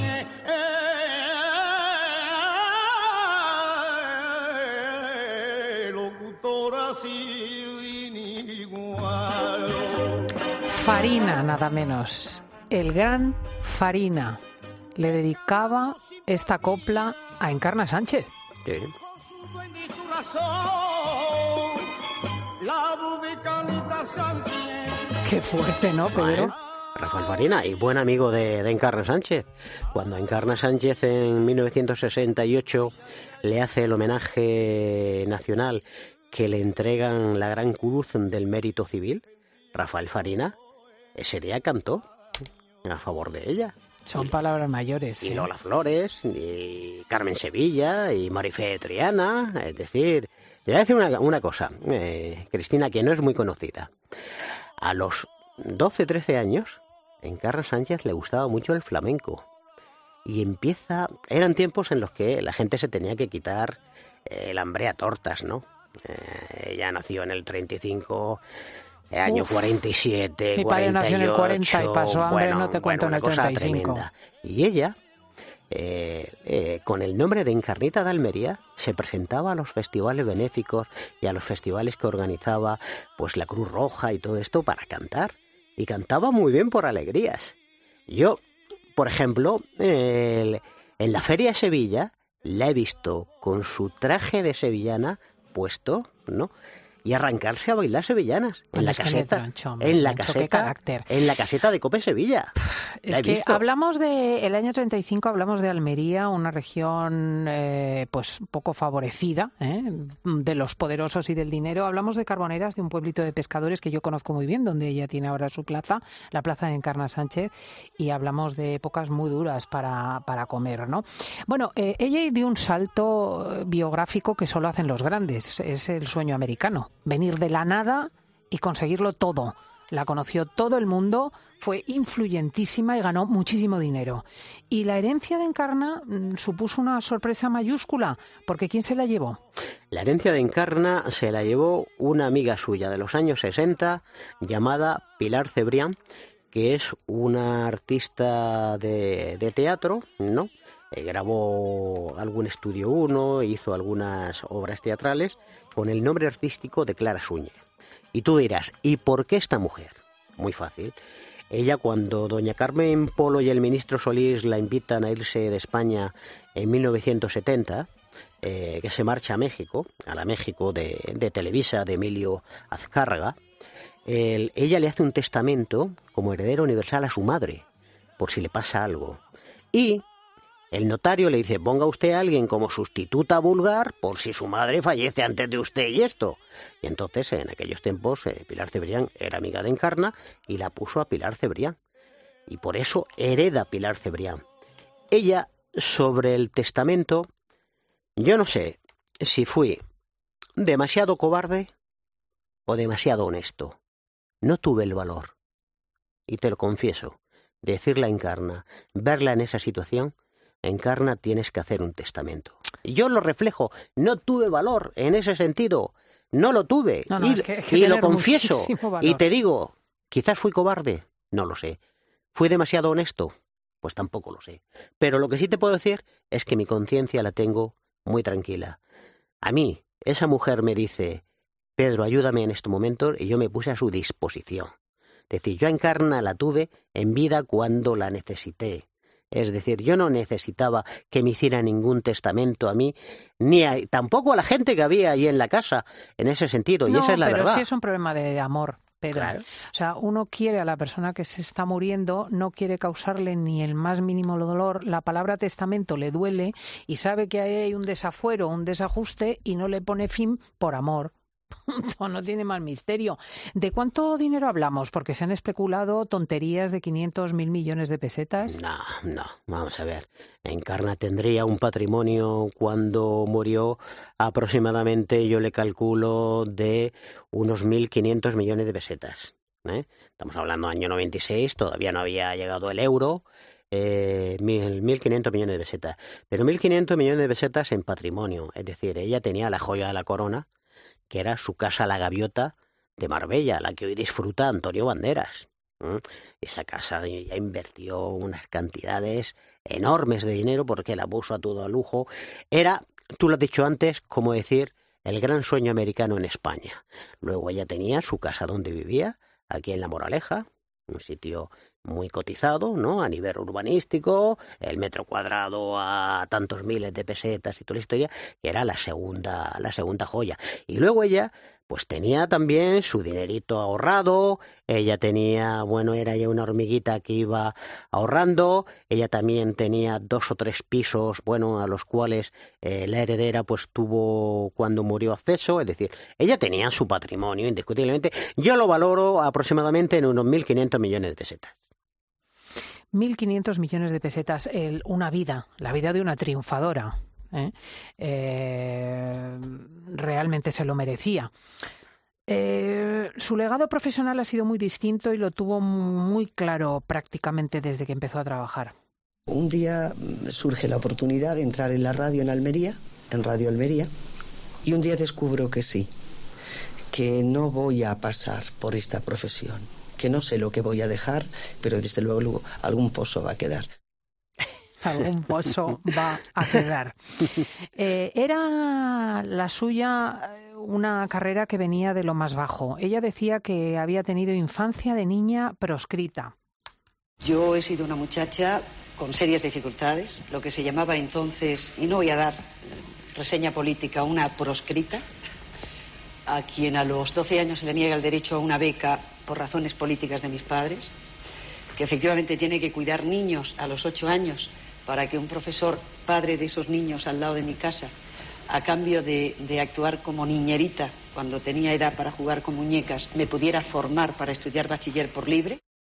locutora sin igual. Farina, nada menos. El gran Farina le dedicaba esta copla a Encarna Sánchez. Sí. Qué fuerte, ¿no, Pedro? Rafael Farina, y buen amigo de Encarna Sánchez. Cuando Encarna Sánchez en 1968 le hace el homenaje nacional que le entregan la Gran Cruz del Mérito Civil, Rafael Farina ese día cantó a favor de ella. Son palabras mayores. Y Lola Flores, y Carmen Sevilla, y Marifé Triana. Es decir, le voy a decir una cosa, Cristina, que no es muy conocida. A los 12, 13 años, a Encarna Sánchez le gustaba mucho el flamenco. Y eran tiempos en los que la gente se tenía que quitar el hambre a tortas, ¿no? Ella nació en el 35... año 47, mi 48... padre nació en el 40 y pasó hambre, no te cuento, en el 35. Tremenda. Y ella, con el nombre de Encarnita de Almería, se presentaba a los festivales benéficos y a los festivales que organizaba pues la Cruz Roja y todo esto para cantar. Y cantaba muy bien por alegrías. Yo, por ejemplo, en la Feria de Sevilla, la he visto con su traje de sevillana puesto, ¿no? y arrancarse a bailar sevillanas en la caseta, en la caseta de Cope Sevilla. Es que hablamos de el año 35, hablamos de Almería, una región pues poco favorecida, de los poderosos y del dinero. Hablamos de Carboneras, de un pueblito de pescadores que yo conozco muy bien, donde ella tiene ahora su plaza, la plaza de Encarna Sánchez, y hablamos de épocas muy duras para comer, ¿no? Bueno, ella dio un salto biográfico que solo hacen los grandes, es el sueño americano. Venir de la nada y conseguirlo todo. La conoció todo el mundo, fue influyentísima y ganó muchísimo dinero. Y la herencia de Encarna supuso una sorpresa mayúscula, porque ¿quién se la llevó? La herencia de Encarna se la llevó una amiga suya de los años 60, llamada Pilar Cebrián, que es una artista de teatro, ¿no? Grabó algún estudio 1, hizo algunas obras teatrales con el nombre artístico de Clara Suñer. Y tú dirás, ¿y por qué esta mujer? Muy fácil. Ella, cuando doña Carmen Polo y el ministro Solís la invitan a irse de España en 1970, que se marcha a México, a la México de Televisa, de Emilio Azcárraga, ella le hace un testamento como heredero universal a su madre, por si le pasa algo. Y el notario le dice, ponga usted a alguien como sustituta vulgar por si su madre fallece antes de usted y esto. Y entonces, en aquellos tiempos, Pilar Cebrián era amiga de Encarna y la puso a Pilar Cebrián. Y por eso hereda Pilar Cebrián. Ella, sobre el testamento, yo no sé si fui demasiado cobarde o demasiado honesto. No tuve el valor, y te lo confieso, de decirle a Encarna, verla en esa situación. Encarna, tienes que hacer un testamento. Y yo lo reflejo, no tuve valor en ese sentido, no lo tuve, y lo confieso, y te digo, quizás fui cobarde, no lo sé. ¿Fui demasiado honesto? Pues tampoco lo sé. Pero lo que sí te puedo decir es que mi conciencia la tengo muy tranquila. A mí, esa mujer me dice, Pedro, ayúdame en este momento, y yo me puse a su disposición. Es decir, yo a Encarna la tuve en vida cuando la necesité. Es decir, yo no necesitaba que me hiciera ningún testamento a mí, tampoco a la gente que había allí en la casa, en ese sentido, y esa es la verdad. Pero sí es un problema de amor, Pedro. Claro. O sea, uno quiere a la persona que se está muriendo, no quiere causarle ni el más mínimo dolor, la palabra testamento le duele y sabe que hay un desafuero, un desajuste y no le pone fin por amor. No tiene más misterio. ¿De cuánto dinero hablamos? Porque se han especulado tonterías de 500.000 millones de pesetas. No, vamos a ver. Encarna tendría un patrimonio cuando murió aproximadamente, yo le calculo, de unos 1.500 millones de pesetas. Estamos hablando del año 96, todavía no había llegado el euro. 1.500 millones de pesetas. Pero 1.500 millones de pesetas en patrimonio. Es decir, ella tenía la joya de la corona, que era su casa La Gaviota de Marbella, la que hoy disfruta Antonio Banderas. Esa casa ya invirtió unas cantidades enormes de dinero porque la puso a todo a lujo. Era, tú lo has dicho antes, como decir, el gran sueño americano en España. Luego ella tenía su casa donde vivía, aquí en La Moraleja, un sitio muy cotizado, ¿no? A nivel urbanístico, el metro cuadrado a tantos miles de pesetas y toda la historia, que era la segunda joya. Y luego ella, pues tenía también su dinerito ahorrado, ella tenía, era ya una hormiguita que iba ahorrando, ella también tenía 2 o 3 pisos, a los cuales la heredera pues tuvo cuando murió acceso, es decir, ella tenía su patrimonio indiscutiblemente, yo lo valoro aproximadamente en unos 1.500 millones de pesetas. 1.500 millones de pesetas, una vida, la vida de una triunfadora. Realmente se lo merecía. Su legado profesional ha sido muy distinto y lo tuvo muy claro prácticamente desde que empezó a trabajar. Un día surge la oportunidad de entrar en la radio en Almería, en Radio Almería, y un día descubro que sí, que no voy a pasar por esta profesión, que no sé lo que voy a dejar, pero desde luego algún pozo va a quedar. Algún pozo va a quedar. Era la suya una carrera que venía de lo más bajo. Ella decía que había tenido infancia de niña proscrita. Yo he sido una muchacha con serias dificultades, lo que se llamaba entonces, y no voy a dar reseña política, una proscrita. a quien a los 12 años se le niega el derecho a una beca por razones políticas de mis padres, que efectivamente tiene que cuidar niños a los 8 años para que un profesor, padre de esos niños al lado de mi casa, a cambio de actuar como niñerita cuando tenía edad para jugar con muñecas, me pudiera formar para estudiar bachiller por libre.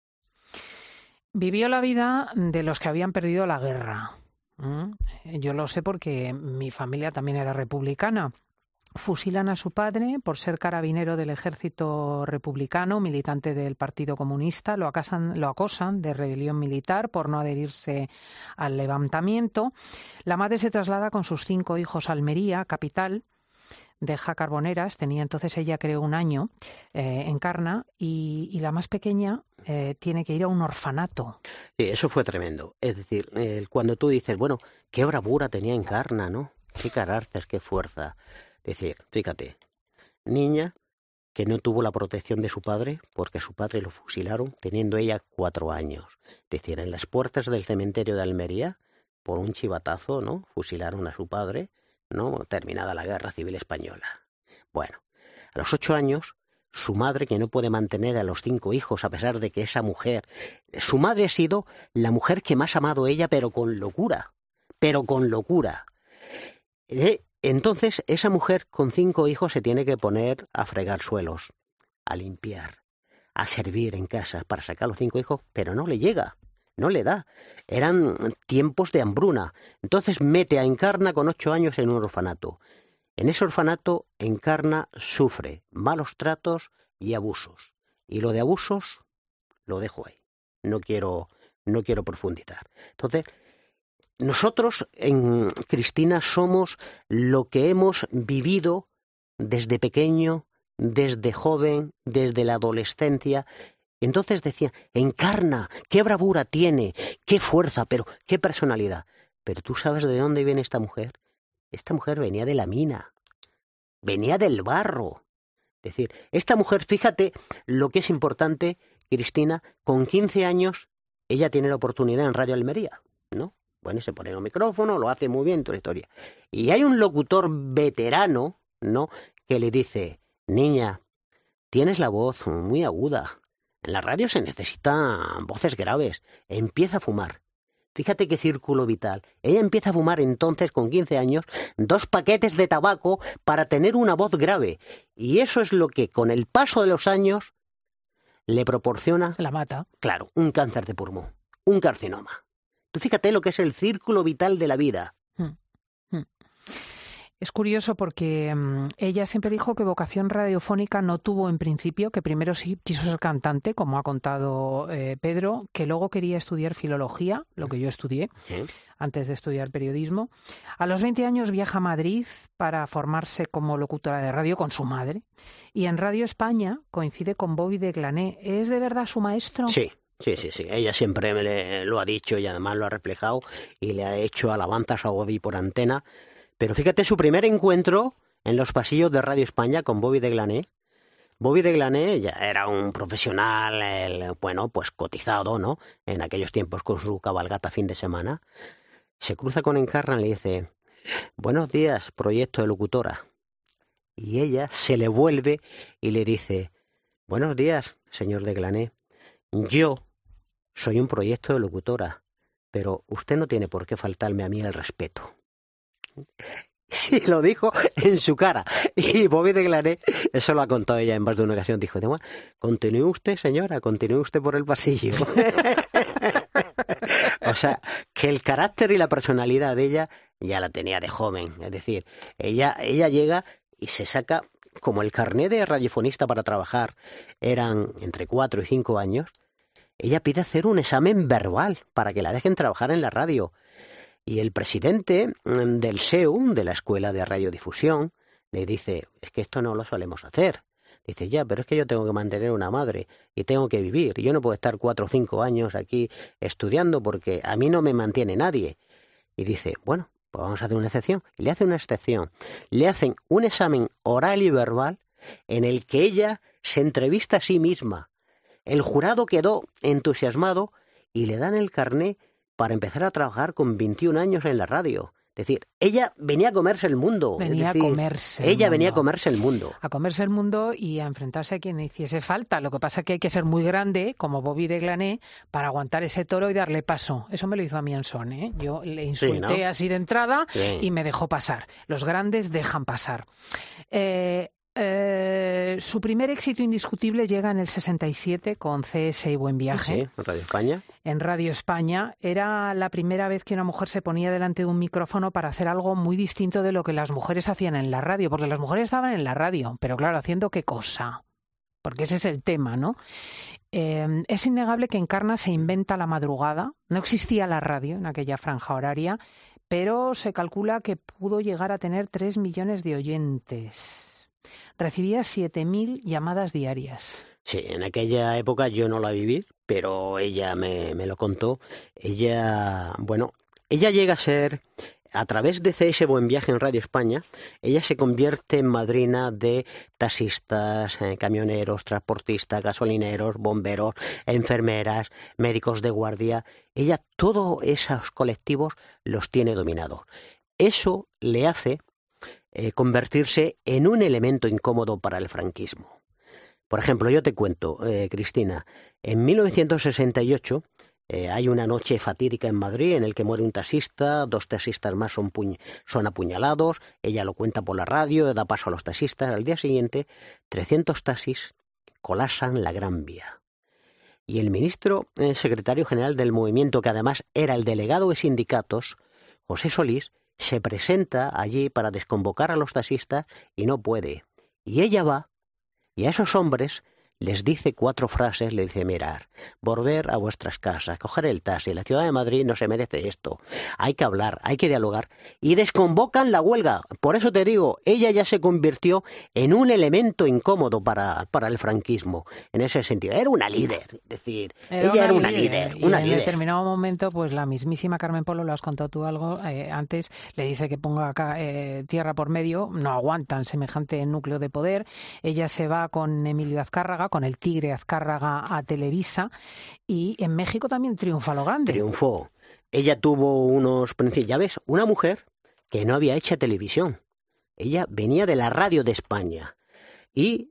Vivió la vida de los que habían perdido la guerra. Yo lo sé porque mi familia también era republicana. Fusilan a su padre por ser carabinero del ejército republicano, militante del Partido Comunista. Lo acosan de rebelión militar por no adherirse al levantamiento. La madre se traslada con sus 5 hijos a Almería, capital. Deja Carboneras, tenía entonces ella creo 1 año, Encarna, y la más pequeña tiene que ir a un orfanato. Sí, eso fue tremendo. Es decir, cuando tú dices, bueno, qué bravura tenía Encarna, ¿no? Qué carácter, qué fuerza. Es decir, fíjate, niña que no tuvo la protección de su padre porque su padre lo fusilaron teniendo ella 4 años. Es decir, en las puertas del cementerio de Almería, por un chivatazo, ¿no? Fusilaron a su padre, ¿no? Terminada la Guerra Civil Española. Bueno, a los 8 años, su madre, que no puede mantener a los 5 hijos a pesar de que esa mujer... Su madre ha sido la mujer que más ha amado ella, pero con locura. Pero con locura. Entonces, esa mujer con 5 hijos se tiene que poner a fregar suelos, a limpiar, a servir en casa para sacar a los 5 hijos, pero no le llega, no le da. Eran tiempos de hambruna. Entonces mete a Encarna con 8 años en un orfanato. En ese orfanato, Encarna sufre malos tratos y abusos. Y lo de abusos lo dejo ahí. No quiero profundizar. Entonces, nosotros, en Cristina, somos lo que hemos vivido desde pequeño, desde joven, desde la adolescencia. Entonces decía, Encarna, qué bravura tiene, qué fuerza, pero qué personalidad. Pero ¿tú sabes de dónde viene esta mujer? Esta mujer venía de la mina, venía del barro. Es decir, esta mujer, fíjate lo que es importante, Cristina, con 15 años, ella tiene la oportunidad en Radio Almería, ¿no? Bueno, se pone el micrófono, lo hace muy bien, toda la historia. Y hay un locutor veterano, ¿no?, que le dice, niña, tienes la voz muy aguda. En la radio se necesitan voces graves. Empieza a fumar. Fíjate qué círculo vital. Ella empieza a fumar entonces, con 15 años, 2 paquetes de tabaco para tener una voz grave. Y eso es lo que, con el paso de los años, le proporciona... La mata. Claro, un cáncer de pulmón, un carcinoma. Tú fíjate lo que es el círculo vital de la vida. Es curioso porque ella siempre dijo que vocación radiofónica no tuvo en principio, que primero sí quiso ser cantante, como ha contado Pedro, que luego quería estudiar filología, lo que yo estudié, antes de estudiar periodismo. A los 20 años viaja a Madrid para formarse como locutora de radio con su madre. Y en Radio España coincide con Bobby de Glané. ¿Es de verdad su maestro? Sí. Sí. Ella siempre me lo ha dicho y además lo ha reflejado y le ha hecho alabanzas a Bobby por antena. Pero fíjate su primer encuentro en los pasillos de Radio España con Bobby de Glané. Bobby de Glané ya era un profesional, bueno, pues cotizado, ¿no? En aquellos tiempos con su cabalgata fin de semana. Se cruza con Encarna y le dice, buenos días, proyecto de locutora. Y ella se le vuelve y le dice, buenos días, señor de Glané. Yo soy un proyecto de locutora, pero usted no tiene por qué faltarme a mí el respeto. Sí, lo dijo en su cara. Y Bobby de Glané, eso lo ha contado ella en más de una ocasión, dijo, continúe usted, señora, continúe usted por el pasillo. O sea, que el carácter y la personalidad de ella ya la tenía de joven. Es decir, ella llega y se saca, como el carné de radiofonista para trabajar eran entre 4 y 5 años, ella pide hacer un examen verbal para que la dejen trabajar en la radio. Y el presidente del SEU, de la Escuela de Radiodifusión, le dice, es que esto no lo solemos hacer. Dice, ya, pero es que yo tengo que mantener una madre y tengo que vivir. Yo no puedo estar 4 o 5 años aquí estudiando porque a mí no me mantiene nadie. Y dice, bueno, pues vamos a hacer una excepción. Y le hace una excepción. Le hacen un examen oral y verbal en el que ella se entrevista a sí misma. El jurado quedó entusiasmado y le dan el carné para empezar a trabajar con 21 años en la radio. Es decir, ella venía a comerse el mundo. Venía a comerse el mundo. A comerse el mundo y a enfrentarse a quien hiciese falta. Lo que pasa es que hay que ser muy grande, como Bobby de Glané, para aguantar ese toro y darle paso. Eso me lo hizo a mí Ansón, ¿eh? Yo le insulté así de entrada y me dejó pasar. Los grandes dejan pasar. Su primer éxito indiscutible llega en el 67 con CS y Buen Viaje. Sí, en Radio España. En Radio España. Era la primera vez que una mujer se ponía delante de un micrófono para hacer algo muy distinto de lo que las mujeres hacían en la radio, porque las mujeres estaban en la radio, pero claro, ¿haciendo qué cosa? Porque ese es el tema, ¿no? Es innegable que Encarna se inventa la madrugada. No existía la radio en aquella franja horaria, pero se calcula que pudo llegar a tener 3 millones de oyentes. Recibía 7.000 llamadas diarias. Sí, en aquella época yo no la viví, pero ella me lo contó. Ella llega a ser, a través de CS Buen Viaje en Radio España, ella se convierte en madrina de taxistas, camioneros, transportistas, gasolineros, bomberos, enfermeras, médicos de guardia. Ella todos esos colectivos los tiene dominados. Eso le hace convertirse en un elemento incómodo para el franquismo. Por ejemplo, yo te cuento, Cristina, en 1968 hay una noche fatídica en Madrid en el que muere un taxista, 2 taxistas más son apuñalados, ella lo cuenta por la radio, da paso a los taxistas. Al día siguiente, 300 taxis colapsan la Gran Vía. Y el ministro secretario general del movimiento, que además era el delegado de sindicatos, José Solís, se presenta allí para desconvocar a los taxistas y no puede. Y ella va, y a esos hombres les dice 4 frases, le dice: mirar, volver a vuestras casas, coger el taxi, la ciudad de Madrid no se merece esto, hay que hablar, hay que dialogar, y desconvocan la huelga. Por eso te digo, ella ya se convirtió en un elemento incómodo para el franquismo, en ese sentido. Era una líder, es decir, ella era una líder. Y en determinado momento, pues la mismísima Carmen Polo, lo has contado tú algo antes, le dice que ponga acá tierra por medio, no aguantan semejante núcleo de poder. Ella se va con Emilio Azcárraga, con el Tigre Azcárraga, a Televisa, y en México también triunfa lo grande. Triunfó. Ella tuvo unos principios, ya ves, una mujer que no había hecho televisión. Ella venía de la radio de España. Y,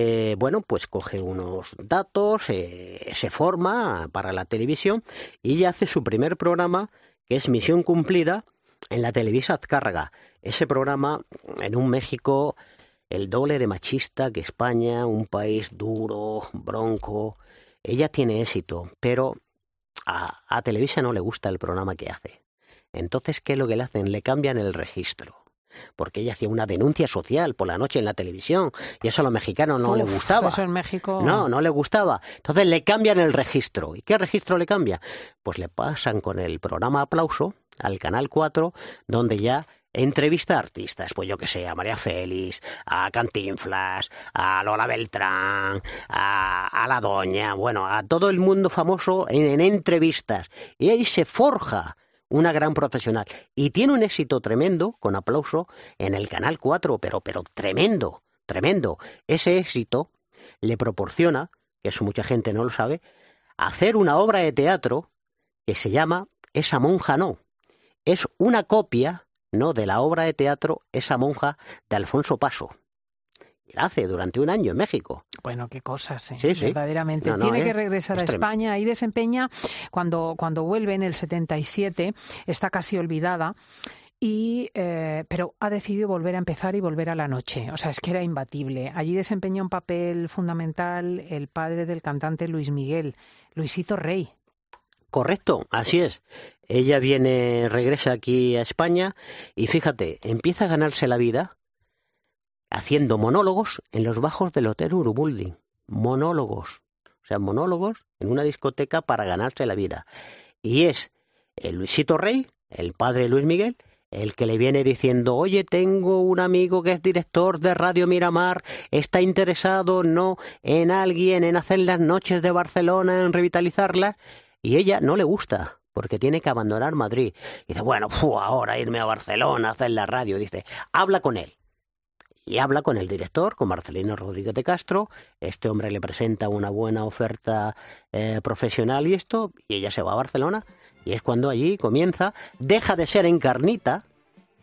pues coge unos datos, se forma para la televisión y ella hace su primer programa, que es Misión Cumplida, en la Televisa Azcárraga. Ese programa, en un México el doble de machista que España, un país duro, bronco. Ella tiene éxito, pero a Televisa no le gusta el programa que hace. Entonces, ¿qué es lo que le hacen? Le cambian el registro. Porque ella hacía una denuncia social por la noche en la televisión y eso a los mexicanos no le gustaba. Eso en México... No le gustaba. Entonces le cambian el registro. ¿Y qué registro le cambia? Pues le pasan con el programa Aplauso al Canal 4, donde ya entrevista a artistas, pues yo que sé, a María Félix, a Cantinflas, a Lola Beltrán, a La Doña, bueno, a todo el mundo famoso en entrevistas. Y ahí se forja una gran profesional. Y tiene un éxito tremendo, con Aplauso, en el Canal 4, pero tremendo, tremendo. Ese éxito le proporciona, que eso mucha gente no lo sabe, hacer una obra de teatro que se llama Esa monja no. Es una copia, no de la obra de teatro Esa monja de Alfonso Paso. Y la hace durante un año en México. Bueno, qué cosas, Sí. Verdaderamente. Tiene que regresar a España y desempeña, cuando vuelve en el 77, está casi olvidada, pero ha decidido volver a empezar y volver a la noche. O sea, es que era imbatible. Allí desempeña un papel fundamental el padre del cantante Luis Miguel, Luisito Rey. Correcto, así es. Ella regresa aquí a España y fíjate, empieza a ganarse la vida haciendo monólogos en los bajos del Hotel Urubuilding. Monólogos. O sea, monólogos en una discoteca para ganarse la vida. Y es Luisito Rey, el padre de Luis Miguel, el que le viene diciendo: oye, tengo un amigo que es director de Radio Miramar, está interesado en alguien, en hacer las noches de Barcelona, en revitalizarlas. Y ella no le gusta, porque tiene que abandonar Madrid. Y dice, bueno, ahora irme a Barcelona a hacer la radio. Dice, habla con él. Y habla con el director, con Marcelino Rodríguez de Castro. Este hombre le presenta una buena oferta profesional y ella se va a Barcelona. Y es cuando allí comienza, deja de ser Encarnita,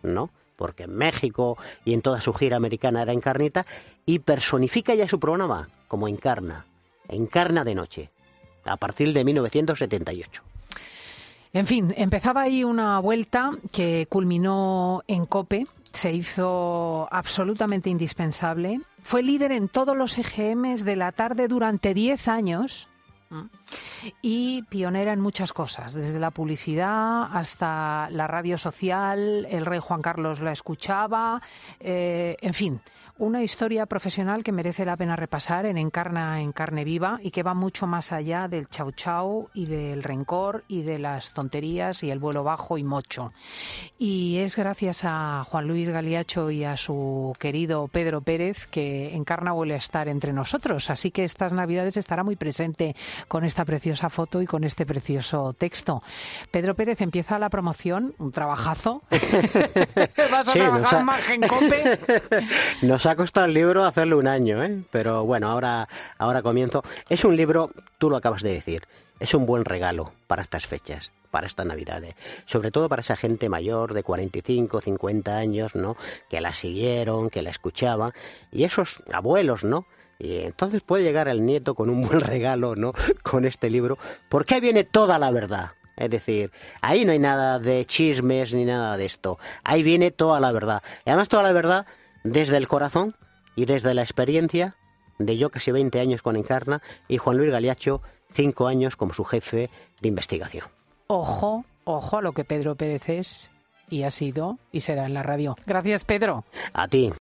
¿no? Porque en México y en toda su gira americana era Encarnita, y personifica ya su programa como Encarna de noche, a partir de 1978. En fin, empezaba ahí una vuelta que culminó en COPE, se hizo absolutamente indispensable, fue líder en todos los EGMs de la tarde durante 10 años... y pionera en muchas cosas, desde la publicidad hasta la radio social. El rey Juan Carlos la escuchaba, en fin, una historia profesional que merece la pena repasar en Encarna en carne viva y que va mucho más allá del chau chau y del rencor y de las tonterías y el vuelo bajo y mocho. Y es gracias a Juan Luis Galiacho y a su querido Pedro Pérez que Encarna vuelve a estar entre nosotros, así que estas Navidades estará muy presente con esta preciosa foto y con este precioso texto. Pedro Pérez empieza la promoción, un trabajazo. ¿Vas a trabajar más en COPE? Nos ha costado el libro hacerlo un año, pero bueno, ahora comienzo. Es un libro, tú lo acabas de decir, es un buen regalo para estas fechas, para estas Navidades, sobre todo para esa gente mayor de 45, 50 años, ¿no? Que la siguieron, que la escuchaban, y esos abuelos, ¿no? Y entonces puede llegar el nieto con un buen regalo, ¿no? Con este libro, porque ahí viene toda la verdad. Es decir, ahí no hay nada de chismes ni nada de esto. Ahí viene toda la verdad. Y además toda la verdad desde el corazón y desde la experiencia de yo casi 20 años con Encarna y Juan Luis Galiacho 5 años como su jefe de investigación. Ojo a lo que Pedro Pérez es y ha sido y será en la radio. Gracias, Pedro. A ti.